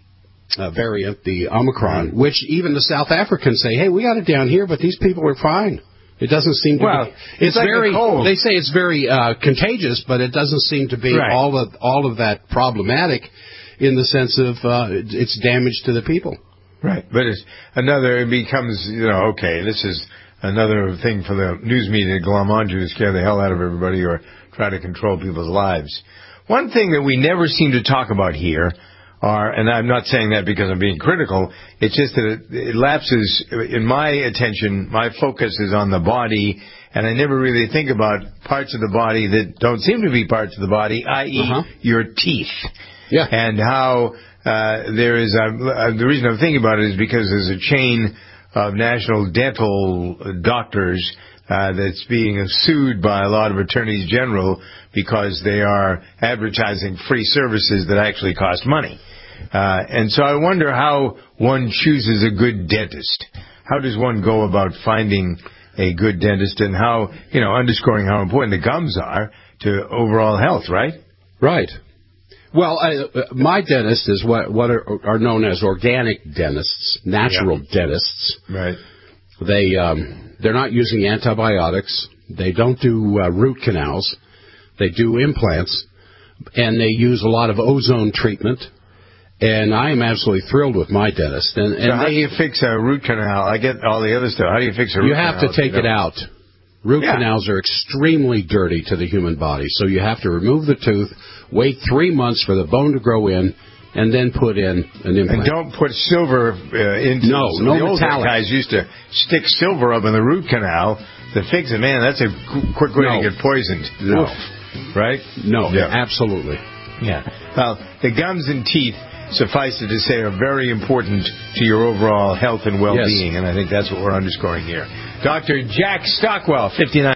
D: uh, variant, the Omicron, mm-hmm. which even the South Africans say, hey, we got it down here, but these people are fine. It doesn't seem to
C: well,
D: be. It's,
C: it's like
D: very.
C: A cold.
D: They say it's very uh, contagious, but it doesn't seem to be
C: right.
D: all of all of that problematic, in the sense of uh, it's damage to the people.
C: Right, but it's another. It becomes, you know, okay, this is another thing for the news media to glom onto to scare the hell out of everybody or try to control people's lives. One thing that we never seem to talk about here are, and I'm not saying that because I'm being critical, it's just that it, it lapses in my attention. My focus is on the body, and I never really think about parts of the body that don't seem to be parts of the body, that is uh-huh. your teeth.
D: Yeah.
C: And how uh, there is, uh, the reason I'm thinking about it is because there's a chain of national dental doctors uh, that's being sued by a lot of attorneys general because they are advertising free services that actually cost money. Uh, and so I wonder how one chooses a good dentist. How does one go about finding a good dentist, and how, you know, underscoring how important the gums are to overall health, right?
D: Right. Well, I, uh, my dentist is what what are, are known as organic dentists, natural yeah. dentists.
C: Right.
D: They um, they're not using antibiotics. They don't do uh, root canals. They do implants, and they use a lot of ozone treatment. And I am absolutely thrilled with my dentist. And, and
C: so how
D: they,
C: do you fix a root canal? I get all the other stuff. How do you fix a root
D: canal? You have
C: canal
D: to take it out. Root
C: yeah.
D: canals are extremely dirty to the human body, so you have to remove the tooth, wait three months for the bone to grow in, and then put in an implant.
C: And don't put silver uh, into
D: no,
C: it. So
D: no
C: the old
D: metallic.
C: guys used to stick silver up in the root canal to fix it. Man, that's a quick way
D: no.
C: to get poisoned.
D: No.
C: Oof. Right?
D: No,
C: yeah.
D: absolutely.
C: Yeah. Well, the gums and teeth, suffice it to say, are very important to your overall health and well-being, yes. and I think that's what we're underscoring here. Doctor Jack Stockwell, fifty-nine.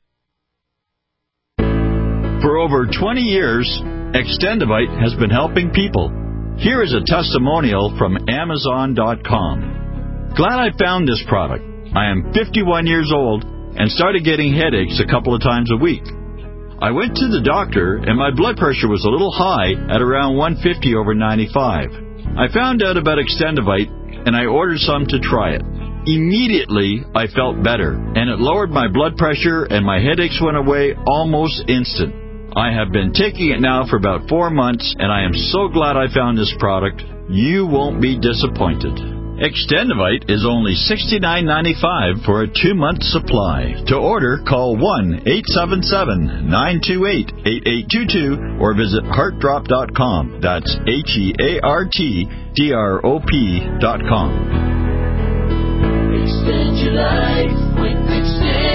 H: For over twenty years, Extendivite has been helping people. Here is a testimonial from Amazon dot com. Glad I found this product. I am fifty-one years old and started getting headaches a couple of times a week. I went to the doctor, and my blood pressure was a little high at around one fifty over ninety-five. I found out about Extendivite, and I ordered some to try it. Immediately, I felt better, and it lowered my blood pressure, and my headaches went away almost instant. I have been taking it now for about four months, and I am so glad I found this product. You won't be disappointed. Extendivite is only sixty-nine ninety-five for a two-month supply. To order, call one eight seven seven, nine two eight, eight eight two two or visit heart drop dot com. That's H E A R T D R O P dot com.
I: Extend your life with Extend.